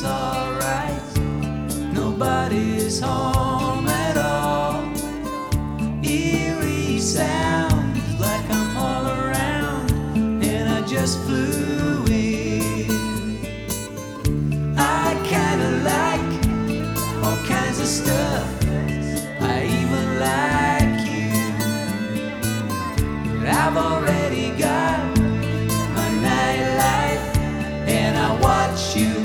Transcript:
it's alright. Nobody's home at all. Eerie sounds like I'm all around, and I just flew in. I kinda like all kinds of stuff.